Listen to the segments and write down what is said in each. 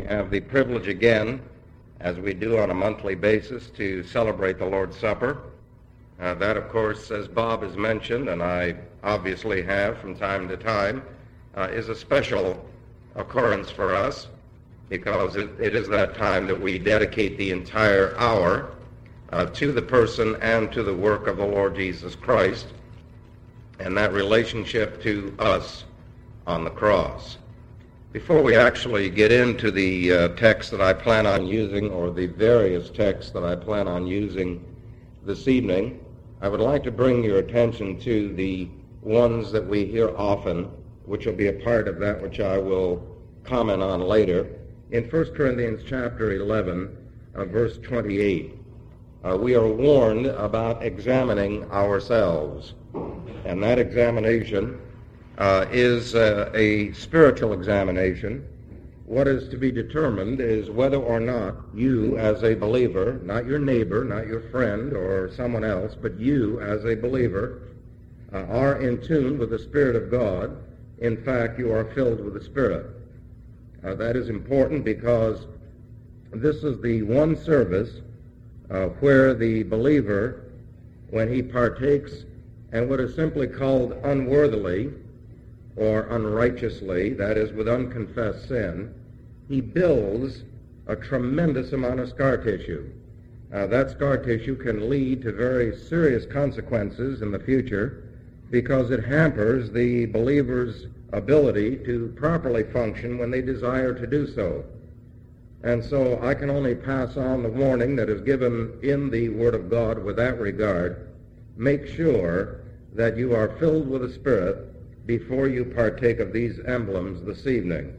have the privilege again, as we do on a monthly basis, to celebrate the Lord's Supper. That, of course, as Bob has mentioned, and I obviously have from time to time, is a special occurrence for us, because it is that time that we dedicate the entire hour to the person and to the work of the Lord Jesus Christ, and that relationship to us on the cross. Before we actually get into the text that I plan on using, or the various texts that I plan on using this evening, I would like to bring your attention to the ones that we hear often, which will be a part of that which I will comment on later. In 1 Corinthians chapter 11, verse 28, we are warned about examining ourselves, and that examination is a spiritual examination. What is to be determined is whether or not you as a believer, not your neighbor, not your friend or someone else, but you as a believer are in tune with the Spirit of God. In fact, you are filled with the Spirit. That is important because this is the one service where the believer, when he partakes in what is simply called unworthily or unrighteously, that is, with unconfessed sin, he builds a tremendous amount of scar tissue. That scar tissue can lead to very serious consequences in the future because it hampers the believer's ability to properly function when they desire to do so. And so I can only pass on the warning that is given in the Word of God with that regard. Make sure that you are filled with the Spirit before you partake of these emblems this evening.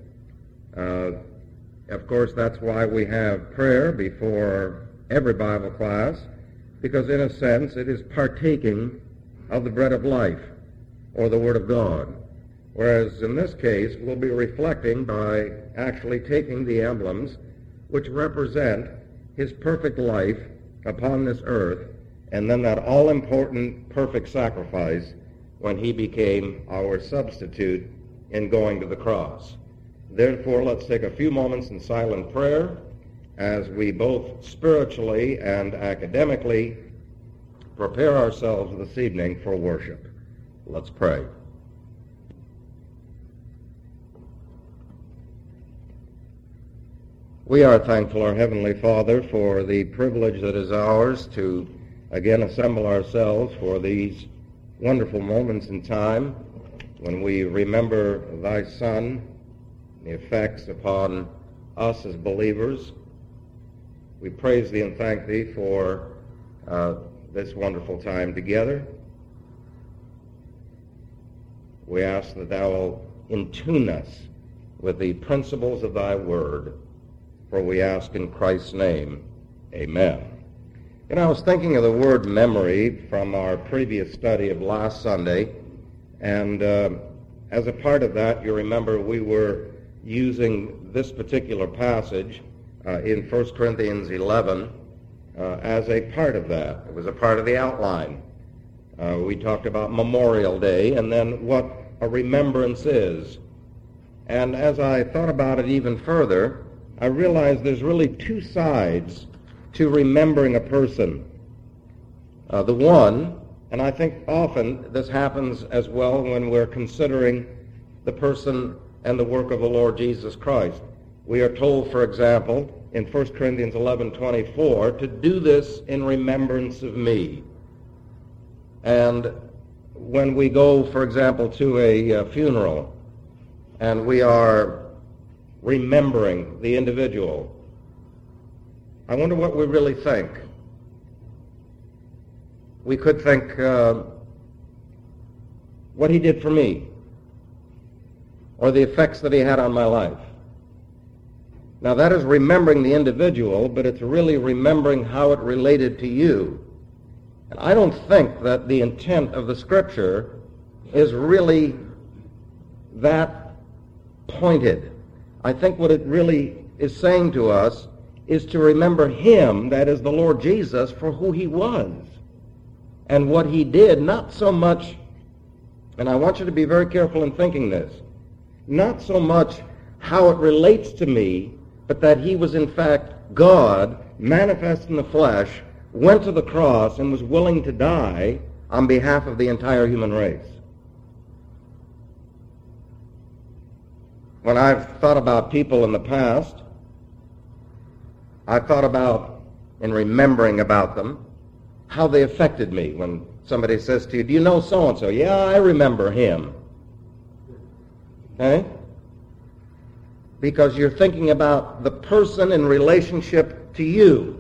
Of course, that's why we have prayer before every Bible class, because in a sense it is partaking of the bread of life, or the Word of God. Whereas in this case, we'll be reflecting by actually taking the emblems which represent his perfect life upon this earth, and then that all-important perfect sacrifice when he became our substitute in going to the cross. Therefore, let's take a few moments in silent prayer as we both spiritually and academically prepare ourselves this evening for worship. Let's pray. We are thankful, our Heavenly Father, for the privilege that is ours to again assemble ourselves for these wonderful moments in time when we remember Thy Son, the effects upon us as believers. We praise Thee and thank Thee for this wonderful time together. We ask that Thou will intune us with the principles of Thy Word, for we ask in Christ's name, amen. And I was thinking of the word memory from our previous study of last Sunday, and as a part of that, you remember we were using this particular passage in 1 Corinthians 11 as a part of that. It was a part of the outline. We talked about Memorial Day and then what a remembrance is. And as I thought about it even further, I realized there's really two sides to remembering a person. The one, and I think often this happens as well when we're considering the person and the work of the Lord Jesus Christ. We are told, for example, in 1 Corinthians 11:24, to do this in remembrance of me. And when we go, for example, to a funeral, and we are remembering the individual, I wonder what we really think. We could think what he did for me, or the effects that he had on my life. Now that is remembering the individual, but it's really remembering how it related to you. And I don't think that the intent of the Scripture is really that pointed. I think what it really is saying to us is to remember him, that is the Lord Jesus, for who he was and what he did, not so much, and I want you to be very careful in thinking this, not so much how it relates to me, but that he was in fact God, manifest in the flesh, went to the cross, and was willing to die on behalf of the entire human race. When I've thought about people in the past, I've thought about, in remembering about them, how they affected me. When somebody says to you, "Do you know so-and-so?" "Yeah, I remember him." Okay? Because you're thinking about the person in relationship to you.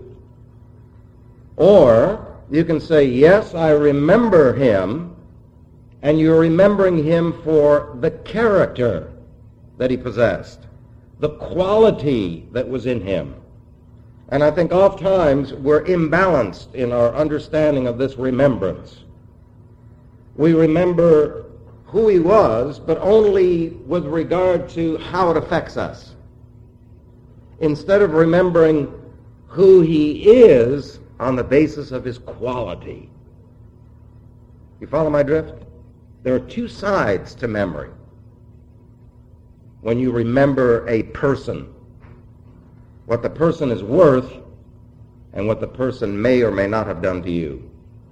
Or you can say, "Yes, I remember him," and you're remembering him for the character that he possessed, the quality that was in him. And I think oftentimes we're imbalanced in our understanding of this remembrance. We remember who he was, but only with regard to how it affects us, instead of remembering who he is on the basis of his quality. You follow my drift? There are two sides to memory. When you remember a person, what the person is worth and what the person may or may not have done to you.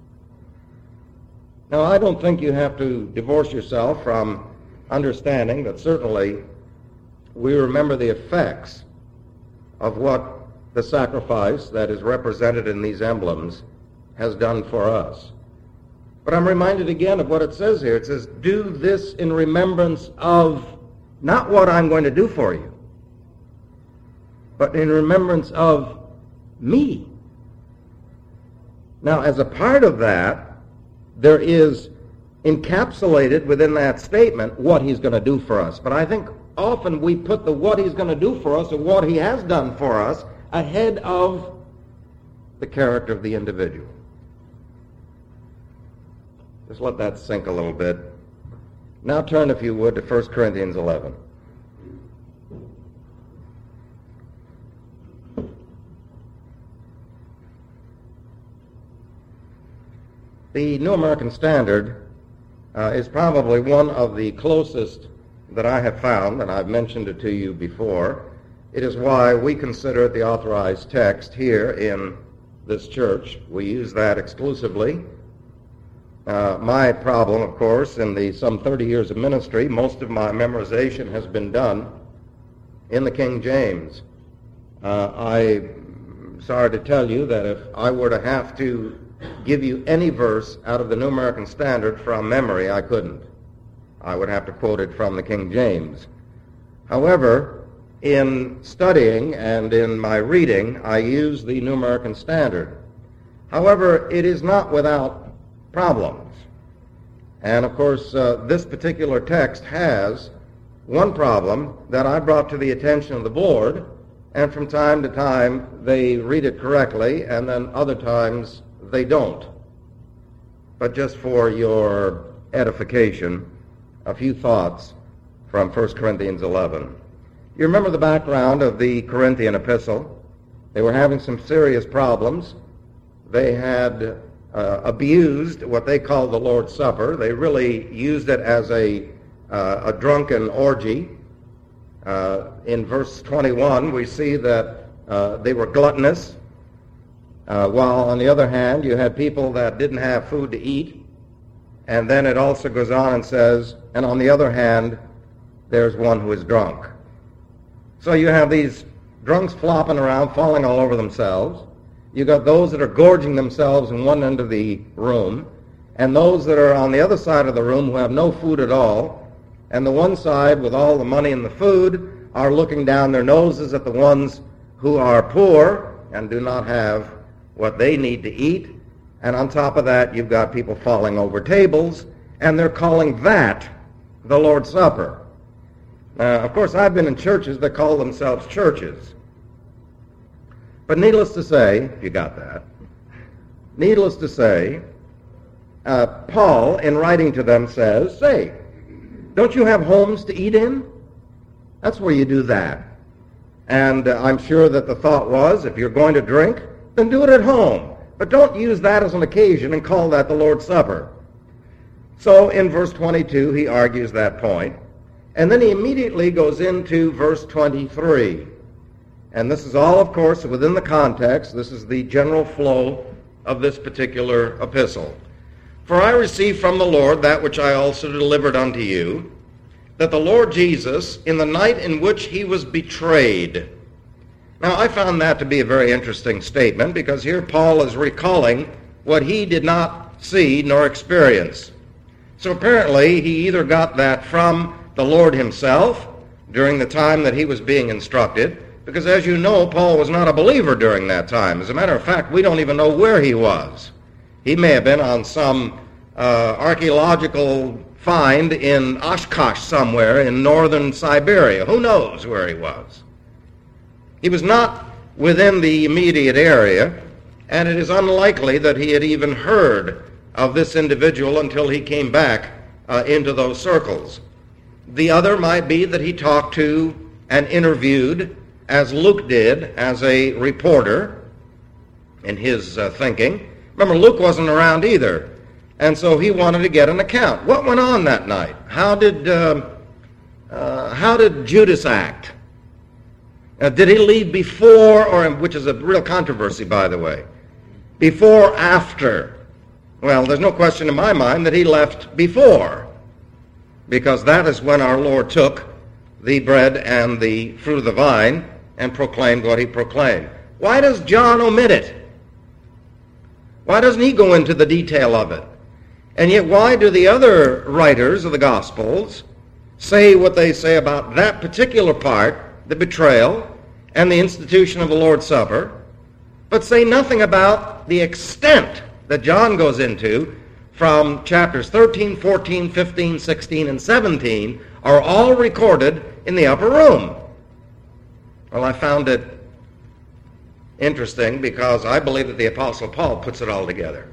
Now, I don't think you have to divorce yourself from understanding that certainly we remember the effects of what the sacrifice that is represented in these emblems has done for us. But I'm reminded again of what it says here. It says, "Do this in remembrance of," not what I'm going to do for you, but in remembrance of me. Now, as a part of that, there is encapsulated within that statement what he's going to do for us. But I think often we put the what he's going to do for us or what he has done for us ahead of the character of the individual. Just let that sink a little bit. Now turn, if you would, to 1 Corinthians 11. The New American Standard is probably one of the closest that I have found, and I've mentioned it to you before. It is why we consider it the authorized text here in this church. We use that exclusively. My problem, of course, in the some 30 years of ministry, most of my memorization has been done in the King James. I'm sorry to tell you that if I were to have to give you any verse out of the New American Standard from memory, I couldn't. I would have to quote it from the King James. However, in studying and in my reading, I use the New American Standard. However, it is not without problems. And of course, this particular text has one problem that I brought to the attention of the board, and from time to time they read it correctly, and then other times they don't. But just for your edification, a few thoughts from 1 Corinthians 11. You remember the background of the Corinthian epistle. They were having some serious problems. They had abused what they called the Lord's Supper. They really used it as a drunken orgy. In verse 21, we see that they were gluttonous, while on the other hand, you had people that didn't have food to eat. And then it also goes on and says, and on the other hand, there's one who is drunk. So you have these drunks flopping around, falling all over themselves. You got those that are gorging themselves in one end of the room, and those that are on the other side of the room who have no food at all. And the one side with all the money and the food are looking down their noses at the ones who are poor and do not have what they need to eat. And on top of that, you've got people falling over tables, and they're calling that the Lord's Supper. Of course, I've been in churches that call themselves churches. But needless to say, if you got that, needless to say, Paul, in writing to them, says, "Say, don't you have homes to eat in? That's where you do that." And I'm sure that the thought was, if you're going to drink, then do it at home. But don't use that as an occasion and call that the Lord's Supper. So in verse 22, he argues that point. And then he immediately goes into verse 23. And this is all, of course, within the context. This is the general flow of this particular epistle. For I received from the Lord that which I also delivered unto you, that the Lord Jesus, in the night in which he was betrayed. Now, I found that to be a very interesting statement, because here Paul is recalling what he did not see nor experience. So apparently he either got that from the Lord himself during the time that he was being instructed, because as you know, Paul was not a believer during that time. As a matter of fact, we don't even know where he was. He may have been on some archaeological find in Oshkosh somewhere in northern Siberia. Who knows where he was? He was not within the immediate area, and it is unlikely that he had even heard of this individual until he came back into those circles. The other might be that he talked to and interviewed, as Luke did, as a reporter in his thinking. Remember, Luke wasn't around either, and so he wanted to get an account. What went on that night? How did Judas act? Did he leave before, or which is a real controversy, by the way, before, after? Well, there's no question in my mind that he left before, because that is when our Lord took the bread and the fruit of the vine and proclaimed what he proclaimed. Why does John omit it? Why doesn't he go into the detail of it? And yet why do the other writers of the Gospels say what they say about that particular part, the betrayal, and the institution of the Lord's Supper, but say nothing about the extent that John goes into from chapters 13, 14, 15, 16, and 17 are all recorded in the upper room? Well, I found it interesting because I believe that the Apostle Paul puts it all together.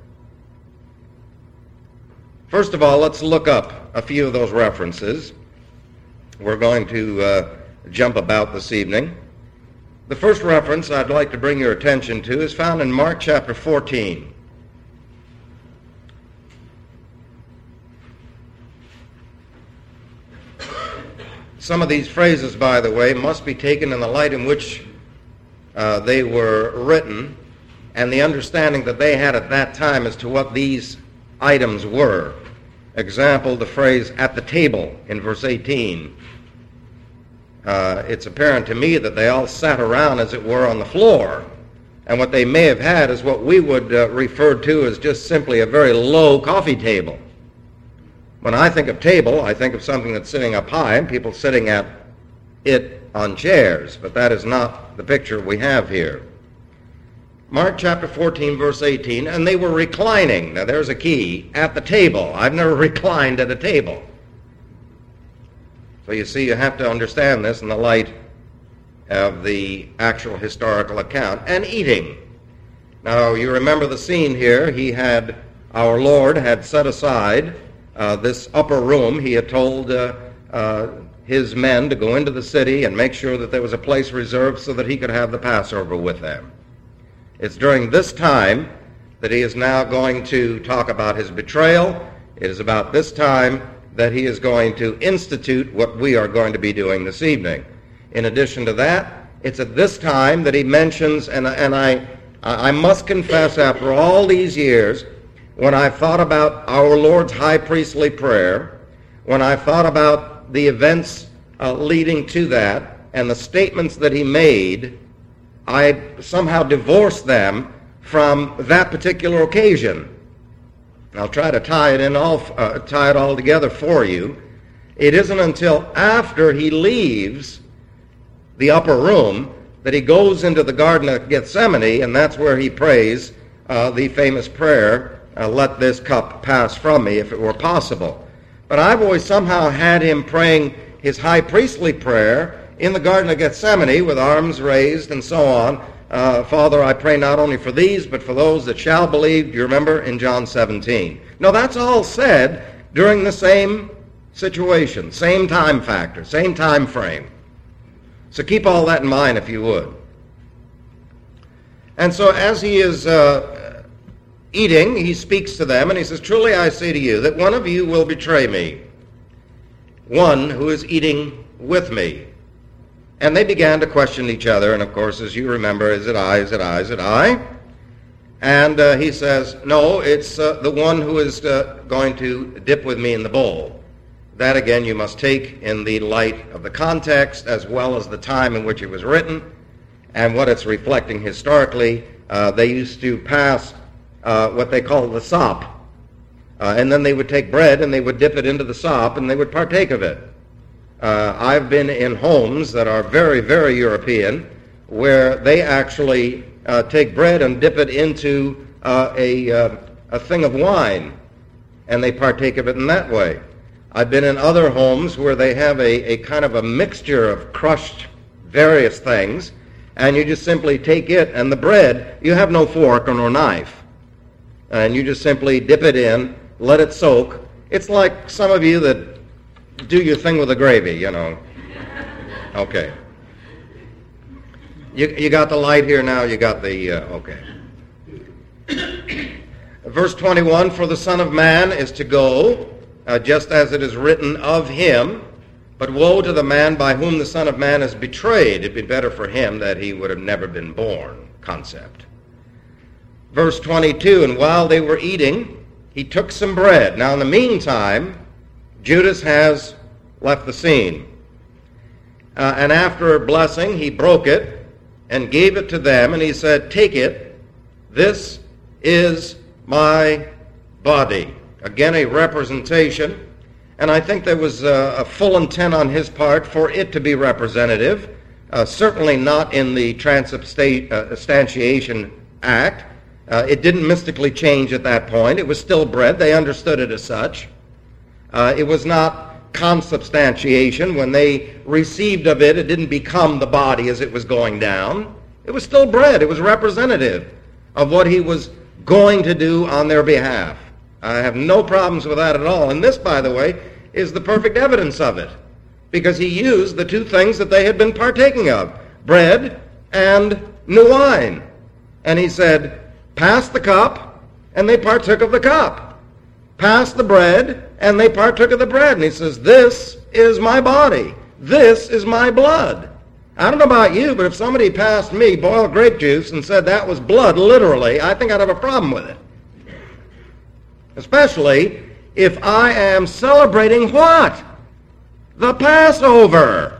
First of all, let's look up a few of those references. We're going to jump about this evening. The first reference I'd like to bring your attention to is found in Mark chapter 14. Some of these phrases, by the way, must be taken in the light in which they were written and the understanding that they had at that time as to what these items were. Example, the phrase, at the table, in verse 18. It's apparent to me that they all sat around, as it were, on the floor. And what they may have had is what we would refer to as just simply a very low coffee table. When I think of table, I think of something that's sitting up high and people sitting at it on chairs, but that is not the picture we have here. Mark chapter 14, verse 18, and they were reclining. Now there's a key, at the table. I've never reclined at a table. So you see, you have to understand this in the light of the actual historical account. And eating. Now you remember the scene here. Our Lord had set aside this upper room. He had told his men to go into the city and make sure that there was a place reserved so that he could have the Passover with them. It's during this time that he is now going to talk about his betrayal. It is about this time that he is going to institute what we are going to be doing this evening. In addition to that, it's at this time that he mentions, and I must confess, after all these years, when I thought about our Lord's high priestly prayer, when I thought about the events leading to that, and the statements that he made, I somehow divorced them from that particular occasion. I'll try to tie it all together for you. It isn't until after he leaves the upper room that he goes into the Garden of Gethsemane, and that's where he prays the famous prayer, let this cup pass from me if it were possible. But I've always somehow had him praying his high priestly prayer in the Garden of Gethsemane with arms raised and so on. Father, I pray not only for these, but for those that shall believe. Do you remember in John 17? No, that's all said during the same situation, same time factor, same time frame. So keep all that in mind if you would. And so as he is eating, he speaks to them and he says, truly I say to you that one of you will betray me, one who is eating with me. And they began to question each other, and of course, as you remember, is it I, is it I, is it I? And he says, no, it's the one who is going to dip with me in the bowl. That, again, you must take in the light of the context as well as the time in which it was written and what it's reflecting historically. They used to pass what they call the sop. And then they would take bread and they would dip it into the sop and they would partake of it. I've been in homes that are very, very European where they actually take bread and dip it into a thing of wine, and they partake of it in that way. I've been in other homes where they have a kind of a mixture of crushed various things, and you just simply take it, and the bread, you have no fork or no knife, and you just simply dip it in, let it soak. It's like some of you that do your thing with the gravy, you know. Okay. You got the light here now, you got the, okay. Verse 21, for the Son of Man is to go, just as it is written of him, but woe to the man by whom the Son of Man is betrayed. It'd be better for him that he would have never been born, concept. Verse 22, and while they were eating, he took some bread. Now in the meantime, Judas has left the scene. And after blessing, he broke it and gave it to them, and he said, take it, this is my body. Again, a representation, and I think there was a full intent on his part for it to be representative, certainly not in the transubstantiation act. It didn't mystically change at that point. It was still bread. They understood it as such. It was not consubstantiation. When they received of it, it didn't become the body as it was going down. It was still bread. It was representative of what he was going to do on their behalf. I have no problems with that at all. And this, by the way, is the perfect evidence of it, because he used the two things that they had been partaking of, bread and new wine. And he said, pass the cup, and they partook of the cup. Pass the bread, and they partook of the bread. And he says, this is my body. This is my blood. I don't know about you, but if somebody passed me boiled grape juice and said that was blood, literally, I think I'd have a problem with it. Especially if I am celebrating what? The Passover.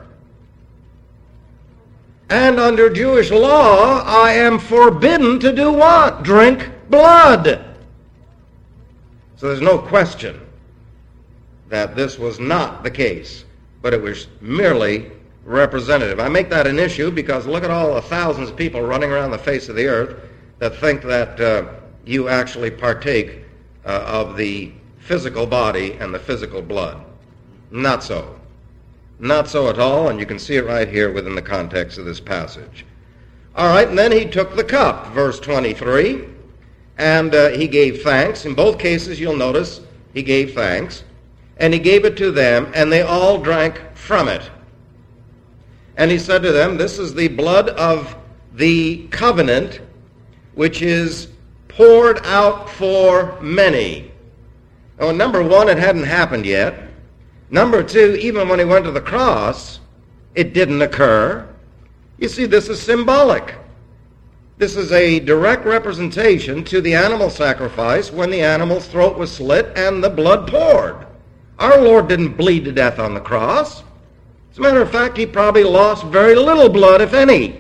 And under Jewish law, I am forbidden to do what? Drink blood. So there's no question that this was not the case, but it was merely representative. I make that an issue because look at all the thousands of people running around the face of the earth that think that you actually partake of the physical body and the physical blood. Not so. Not so at all, and you can see it right here within the context of this passage. All right, and then he took the cup, verse 23, and he gave thanks. In both cases, you'll notice he gave thanks, and he gave it to them, and they all drank from it. And he said to them, this is the blood of the covenant, which is poured out for many. Oh, number one, it hadn't happened yet. Number two, even when he went to the cross, it didn't occur. You see, this is symbolic. This is a direct representation to the animal sacrifice when the animal's throat was slit and the blood poured. Our Lord didn't bleed to death on the cross. As a matter of fact, he probably lost very little blood, if any.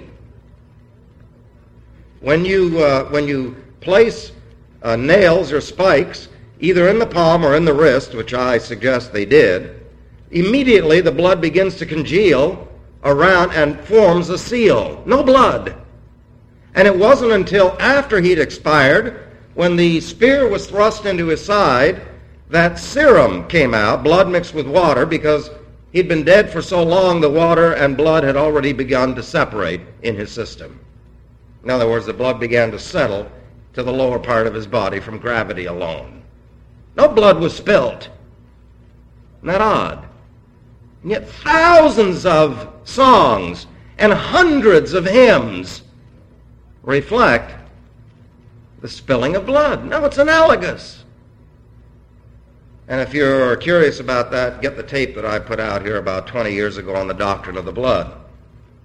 When you place nails or spikes either in the palm or in the wrist, which I suggest they did, immediately the blood begins to congeal around and forms a seal. No blood. And it wasn't until after he'd expired, when the spear was thrust into his side, that serum came out, blood mixed with water, because he'd been dead for so long the water and blood had already begun to separate in his system. In other words, the blood began to settle to the lower part of his body from gravity alone. No blood was spilt. Isn't that odd? And yet thousands of songs and hundreds of hymns reflect the spilling of blood. No, it's analogous. And if you're curious about that, get the tape that I put out here about 20 years ago on the doctrine of the blood.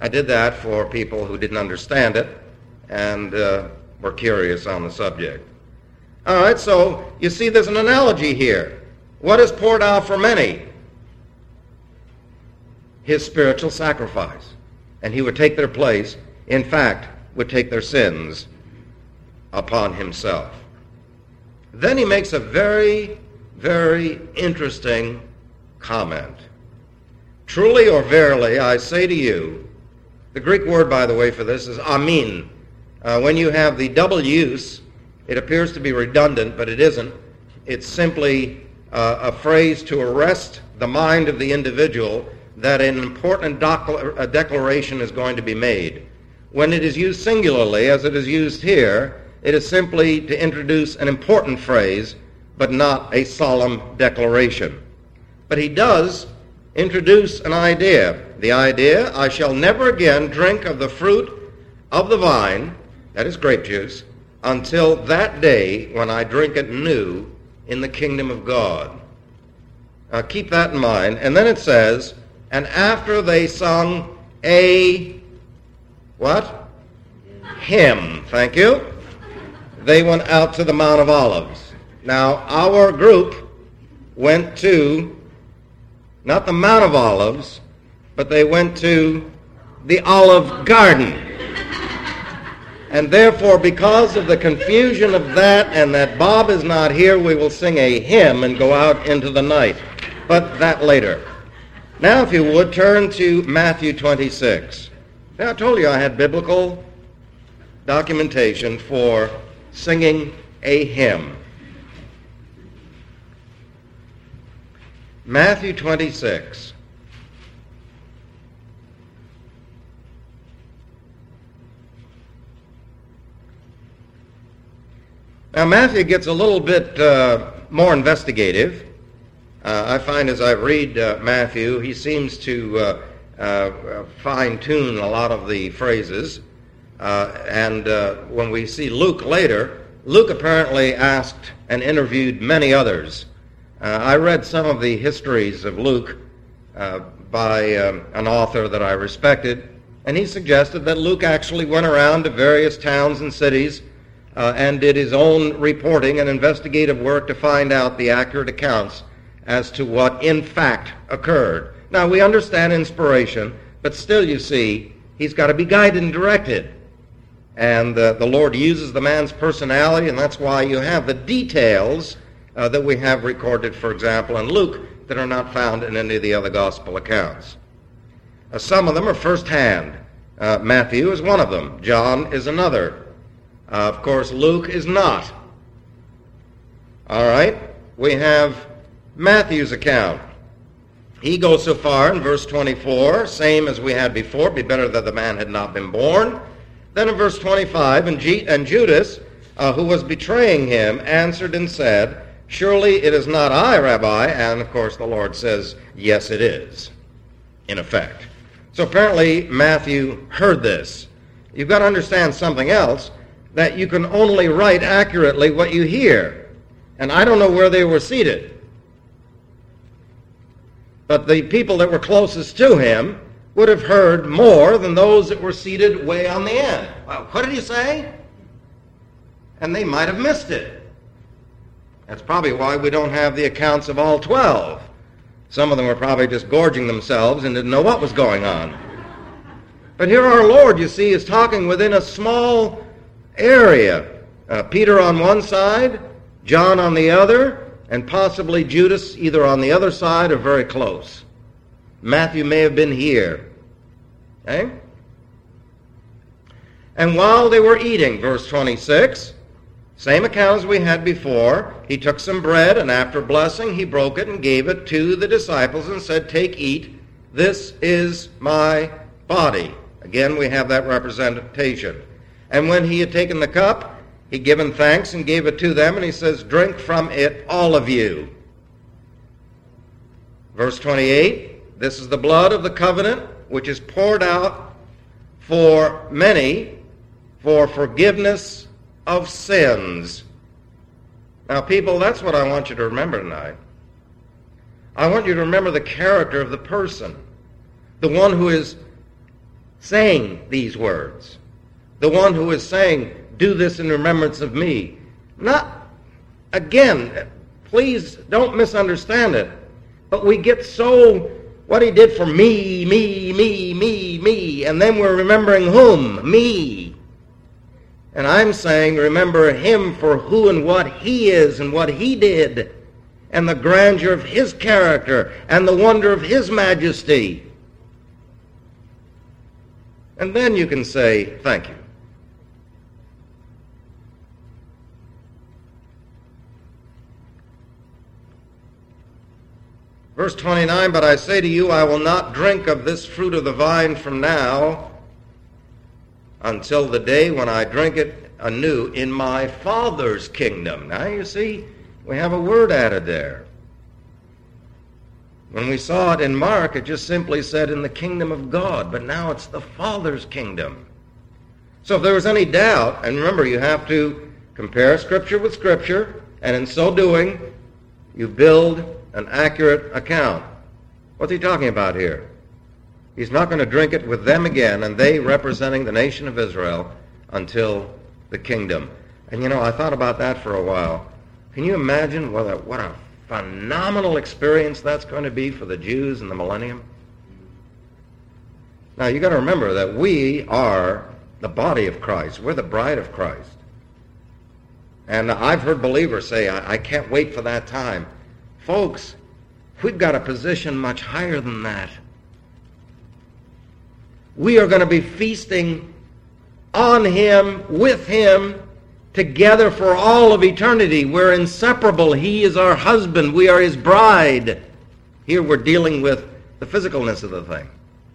I did that for people who didn't understand it and were curious on the subject. All right, so you see there's an analogy here. What is poured out for many? His spiritual sacrifice. And he would take their place, in fact, would take their sins upon himself. Then he makes a very, very interesting comment. Truly or verily, I say to you, the Greek word, by the way, for this is amin. When you have the double use, it appears to be redundant, but it isn't. It's simply a phrase to arrest the mind of the individual that an important declaration is going to be made. When it is used singularly, as it is used here, it is simply to introduce an important phrase, but not a solemn declaration. But he does introduce an idea. The idea, I shall never again drink of the fruit of the vine, that is grape juice, until that day when I drink it new in the kingdom of God. Keep that in mind. And then it says, and after they sung a, what? Hymn. Thank you. They went out to the Mount of Olives. Now, our group went to, not the Mount of Olives, but they went to the Olive Garden. And therefore, because of the confusion of that and that Bob is not here, we will sing a hymn and go out into the night. But that later. Now, if you would, turn to Matthew 26. Now, I told you I had biblical documentation for singing a hymn. Matthew 26. Now, Matthew gets a little bit more investigative. I find as I read Matthew, he seems to fine-tune a lot of the phrases. And when we see Luke later, Luke apparently asked and interviewed many others. I read some of the histories of Luke by an author that I respected, and he suggested that Luke actually went around to various towns and cities and did his own reporting and investigative work to find out the accurate accounts as to what in fact occurred. Now, we understand inspiration, but still, you see, he's got to be guided and directed. And the Lord uses the man's personality, and that's why you have the details that we have recorded, for example, in Luke, that are not found in any of the other gospel accounts. Some of them are firsthand. Matthew is one of them. John is another. Of course, Luke is not. All right? We have Matthew's account. He goes so far in verse 24, same as we had before, be better that the man had not been born. Then in verse 25, and Judas, who was betraying him, answered and said, surely it is not I, Rabbi. And of course the Lord says, yes it is, in effect. So apparently Matthew heard this. You've got to understand something else, that you can only write accurately what you hear. And I don't know where they were seated. But the people that were closest to him would have heard more than those that were seated way on the end. Well, what did he say? And they might have missed it. That's probably why we don't have the accounts of all 12. Some of them were probably just gorging themselves and didn't know what was going on. But here our Lord, you see, is talking within a small area. Peter on one side, John on the other, and possibly Judas either on the other side or very close. Matthew may have been here. Okay? And while they were eating, verse 26, same account as we had before, he took some bread, and after blessing, he broke it and gave it to the disciples and said, take, eat, this is my body. Again, we have that representation. And when he had taken the cup, he given thanks and gave it to them, and he says, drink from it, all of you. Verse 28, this is the blood of the covenant, which is poured out for many for forgiveness of sins. Now, people, that's what I want you to remember tonight. I want you to remember the character of the person, the one who is saying these words. The one who is saying, do this in remembrance of me. Not, again, please don't misunderstand it, but we get so, what he did for me, and then we're remembering whom? Me. And I'm saying remember him for who and what he is and what he did, and the grandeur of his character and the wonder of his majesty. And then you can say, thank you. Verse 29, but I say to you, I will not drink of this fruit of the vine from now until the day when I drink it anew in my Father's kingdom. Now you see, we have a word added there. When we saw it in Mark, it just simply said in the kingdom of God, but now it's the Father's kingdom. So if there was any doubt, and remember, you have to compare Scripture with Scripture, and in so doing, you build an accurate account. What's he talking about here? He's not going to drink it with them again, and they representing the nation of Israel, until the kingdom. And you know, I thought about that for a while. Can you imagine what a phenomenal experience that's going to be for the Jews in the millennium? Now, you've got to remember that we are the body of Christ. We're the bride of Christ. And I've heard believers say, I can't wait for that time. Folks, we've got a position much higher than that. We are going to be feasting on him, with him, together for all of eternity. We're inseparable. He is our husband. We are his bride. Here we're dealing with the physicalness of the thing.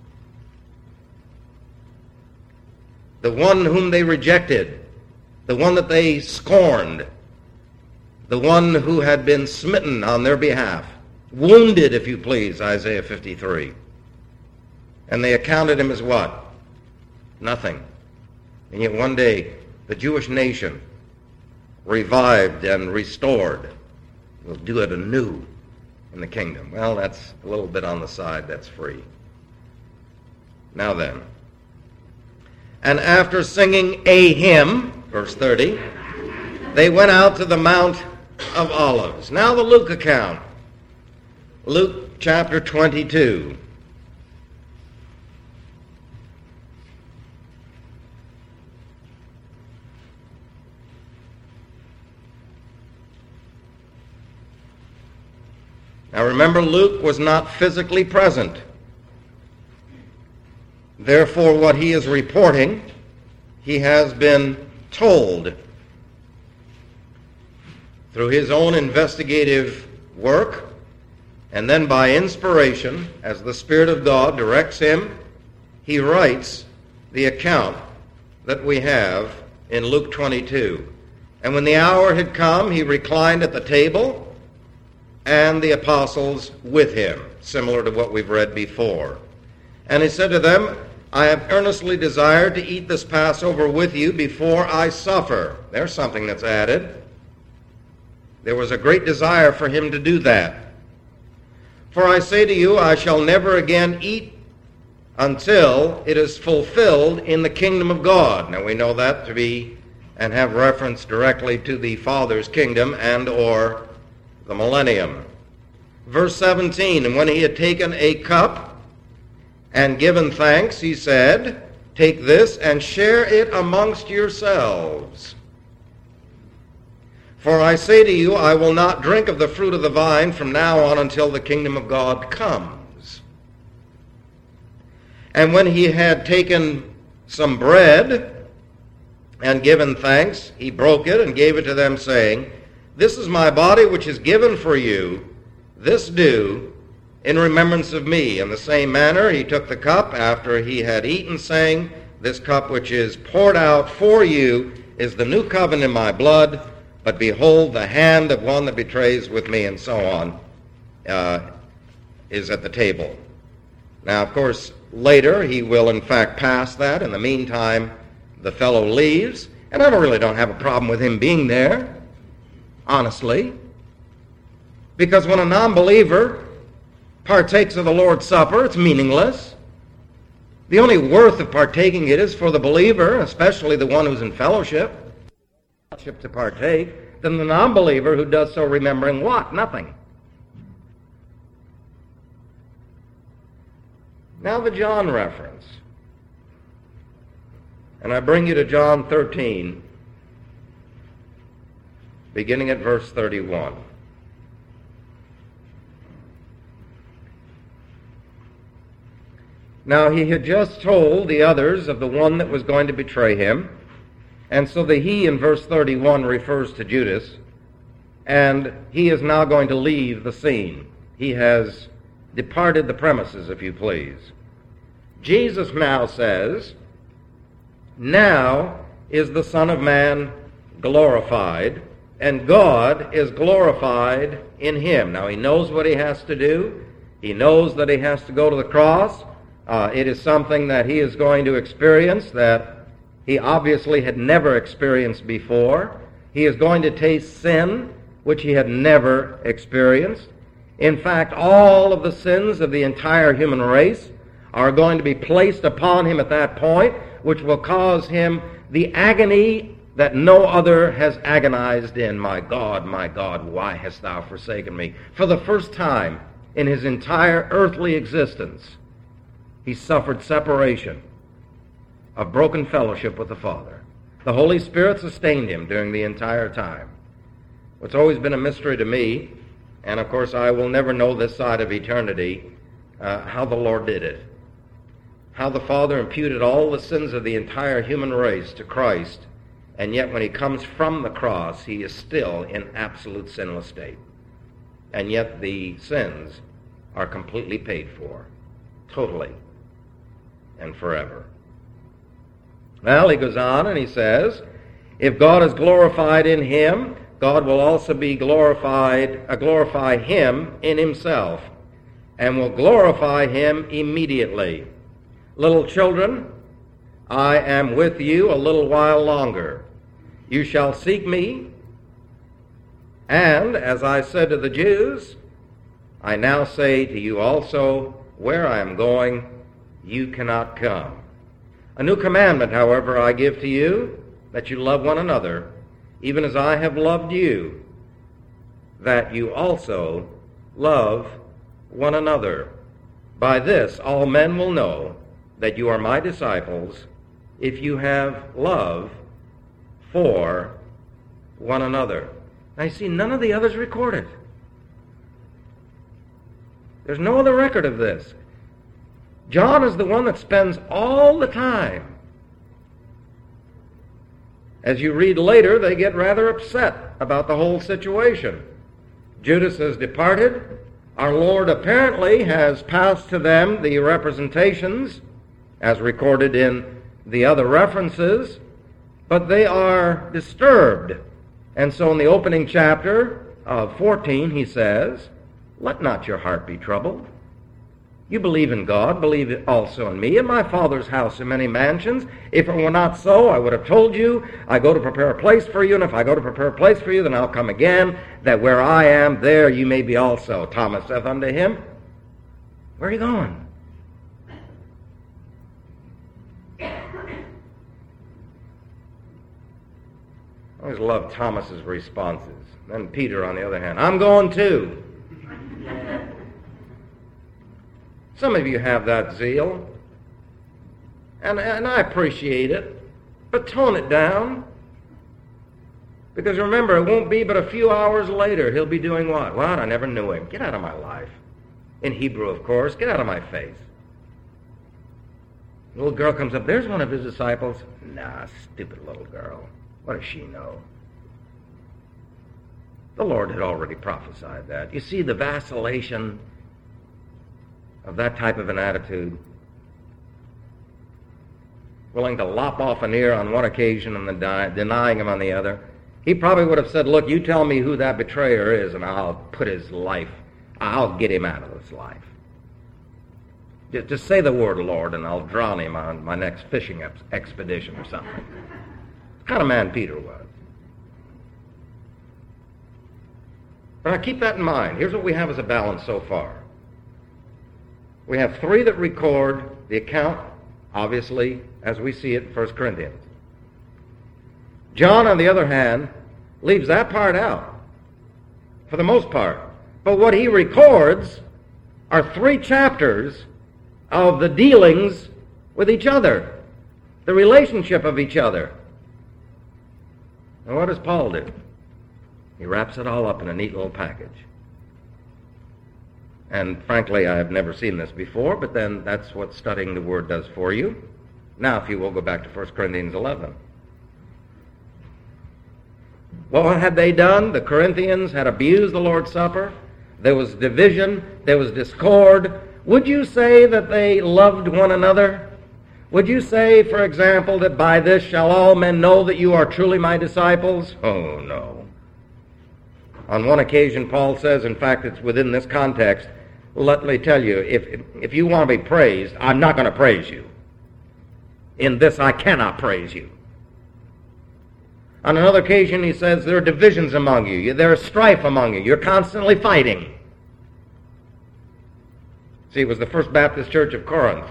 The one whom they rejected, the one that they scorned, the one who had been smitten on their behalf, wounded, if you please, Isaiah 53. And they accounted him as what? Nothing. And yet one day, the Jewish nation, revived and restored, will do it anew in the kingdom. Well, that's a little bit on the side. That's free. Now then. And after singing a hymn, verse 30, they went out to the Mount of Olives. Now the Luke account. Luke chapter 22. Now remember, Luke was not physically present. Therefore, what he is reporting, he has been told through his own investigative work, and then by inspiration, as the Spirit of God directs him, he writes the account that we have in Luke 22. And when the hour had come, he reclined at the table, and the apostles with him, similar to what we've read before. And he said to them, I have earnestly desired to eat this Passover with you before I suffer. There's something that's added. There was a great desire for him to do that. For I say to you, I shall never again eat until it is fulfilled in the kingdom of God. Now we know that to be and have reference directly to the Father's kingdom and or the millennium. Verse 17, and when he had taken a cup and given thanks, he said, take this and share it amongst yourselves. For I say to you, I will not drink of the fruit of the vine from now on until the kingdom of God comes. And when he had taken some bread and given thanks, he broke it and gave it to them, saying, this is my body which is given for you. This do in remembrance of me. In the same manner he took the cup after he had eaten, saying, this cup which is poured out for you is the new covenant in my blood. But behold, the hand of one that betrays with me, and so on, is at the table. Now, of course, later he will in fact pass that. In the meantime, the fellow leaves. And I really don't have a problem with him being there, honestly. Because when a non-believer partakes of the Lord's Supper, it's meaningless. The only worth of partaking it is for the believer, especially the one who's in fellowship to partake, than the non-believer who does so remembering what? Nothing. Now the John reference. And I bring you to John 13, beginning at verse 31. Now he had just told the others of the one that was going to betray him, and so the he in verse 31 refers to Judas, and he is now going to leave the scene. He has departed the premises, if you please. Jesus now says, "Now is the Son of Man glorified, and God is glorified in him." Now he knows what he has to do. He knows that he has to go to the cross. It is something that he is going to experience that he obviously had never experienced before. He is going to taste sin, which he had never experienced. In fact, all of the sins of the entire human race are going to be placed upon him at that point, which will cause him the agony that no other has agonized in. My God, why hast thou forsaken me? For the first time in his entire earthly existence, he suffered separation of broken fellowship with the Father. The Holy Spirit sustained him during the entire time. What's always been a mystery to me, and of course I will never know this side of eternity, how the Lord did it. How the Father imputed all the sins of the entire human race to Christ, and yet when he comes from the cross, he is still in absolute sinless state. And yet the sins are completely paid for, totally and forever. Well, he goes on and he says, if God is glorified in him, God will also be glorify him in himself, and will glorify him immediately. Little children, I am with you a little while longer. You shall seek me, and as I said to the Jews, I now say to you also, where I am going, you cannot come. A new commandment, however, I give to you, that you love one another, even as I have loved you, that you also love one another. By this all men will know that you are my disciples, if you have love for one another. Now you see, none of the others record it. There's no other record of this. John is the one that spends all the time. As you read later, they get rather upset about the whole situation. Judas has departed. Our Lord apparently has passed to them the representations, as recorded in the other references, but they are disturbed. And so in the opening chapter of 14, he says, let not your heart be troubled. You believe in God, believe also in me. In my Father's house are many mansions. If it were not so, I would have told you. I go to prepare a place for you, and if I go to prepare a place for you, then I'll come again, that where I am, there you may be also. Thomas saith unto him, where are you going? I always love Thomas's responses. Then Peter, on the other hand, I'm going too. Some of you have that zeal, and I appreciate it, but tone it down. Because remember, it won't be but a few hours later he'll be doing what? What? I never knew him. Get out of my life. In Hebrew, of course. Get out of my face. The little girl comes up. There's one of his disciples. Nah, stupid little girl. What does she know? The Lord had already prophesied that. You see the vacillation of that type of an attitude, willing to lop off an ear on one occasion and then denying him on the other. He probably would have said, look, you tell me who that betrayer is and I'll put his life, I'll get him out of his life. Just say the word, Lord, and I'll drown him on my next fishing expedition or something. What kind of man Peter was. But now keep that in mind. Here's what we have as a balance so far. We have three that record the account obviously, as we see it in 1 Corinthians. John, on the other hand, leaves that part out, for the most part. But what he records are 3 chapters of the dealings with each other, the relationship of each other. And what does Paul do? He wraps it all up in a neat little package. And frankly, I have never seen this before, but then that's what studying the Word does for you. Now, if you will, go back to 1 Corinthians 11. What had they done? The Corinthians had abused the Lord's Supper. There was division. There was discord. Would you say that they loved one another? Would you say, for example, that by this shall all men know that you are truly my disciples? Oh, no. On one occasion, Paul says, in fact, it's within this context, let me tell you, if you want to be praised, I'm not going to praise you. In this, I cannot praise you. On another occasion, he says, there are divisions among you. There is strife among you. You're constantly fighting. See, it was the First Baptist Church of Corinth.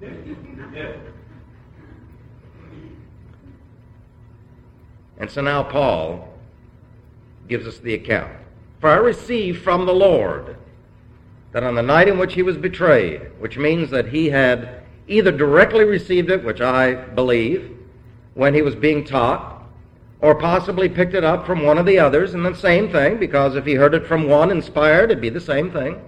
And so now Paul gives us the account. For I received from the Lord that on the night in which he was betrayed, which means that he had either directly received it, which I believe, when he was being taught, or possibly picked it up from one of the others, and the same thing, because if he heard it from one inspired, it'd be the same thing.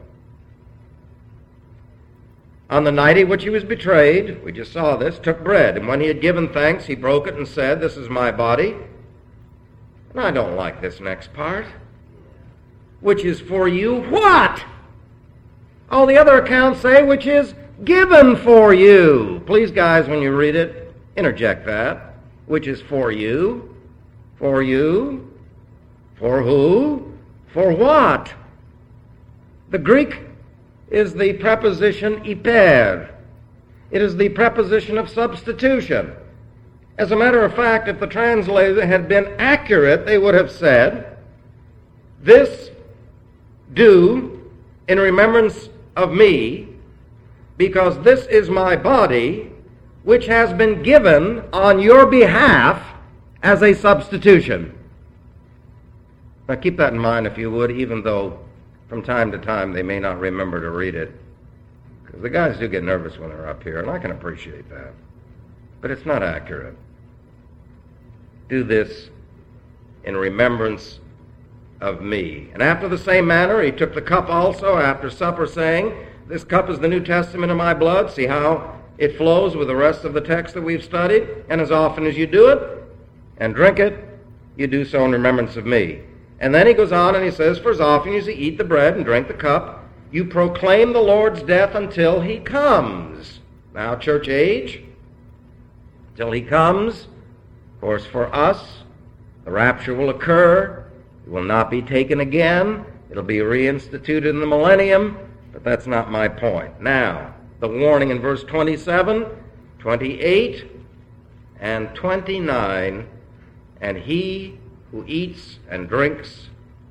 On the night in which he was betrayed, we just saw this, took bread, and when he had given thanks, he broke it and said, this is my body. And I don't like this next part, which is for you what? All the other accounts say, which is given for you. Please, guys, when you read it, interject that. Which is for you. For you. For who? For what? The Greek is the preposition hyper. It is the preposition of substitution. As a matter of fact, if the translator had been accurate, they would have said, this do in remembrance of me, because this is my body, which has been given on your behalf as a substitution. Now keep that in mind, if you would, even though from time to time they may not remember to read it, because the guys do get nervous when they're up here, and I can appreciate that. But it's not accurate. Do this in remembrance of me. And after the same manner, he took the cup also after supper, saying, this cup is the New Testament of my blood. See how it flows with the rest of the text that we've studied? And as often as you do it and drink it, you do so in remembrance of me. And then he goes on and he says, for as often as you eat the bread and drink the cup, you proclaim the Lord's death until he comes. Now, church age, till he comes. Of course, for us, the rapture will occur. It will not be taken again. It'll be reinstituted in the millennium, but that's not my point. Now, the warning in verse 27, 28, and 29, and he who eats and drinks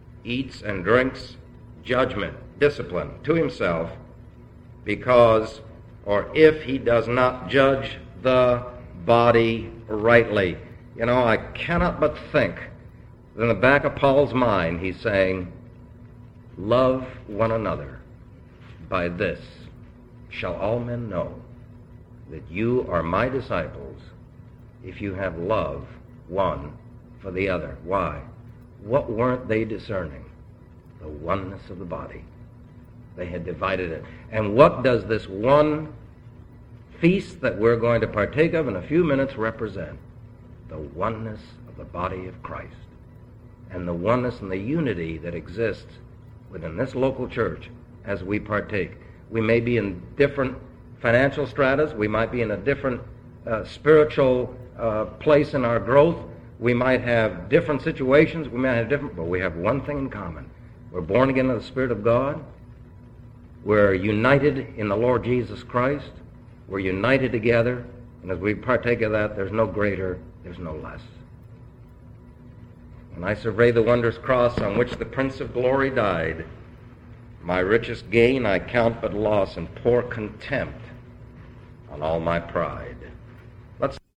judgment, discipline to himself, because, or if he does not judge the body rightly. You know, I cannot but think that in the back of Paul's mind, he's saying, love one another. By this shall all men know that you are my disciples, if you have love one for the other. Why? What weren't they discerning? The oneness of the body. They had divided it. And what does this one feast that we're going to partake of in a few minutes represent? The oneness of the body of Christ, and the oneness and the unity that exists within this local church as we partake. We may be in different financial stratas. We might be in a different spiritual place in our growth. We might have different situations. We might have different, but we have one thing in common. We're born again of the Spirit of God. We're united in the Lord Jesus Christ. We're united together. And as we partake of that, there's no greater, there's no less. When I survey the wondrous cross on which the Prince of Glory died, my richest gain I count but loss and pour contempt on all my pride.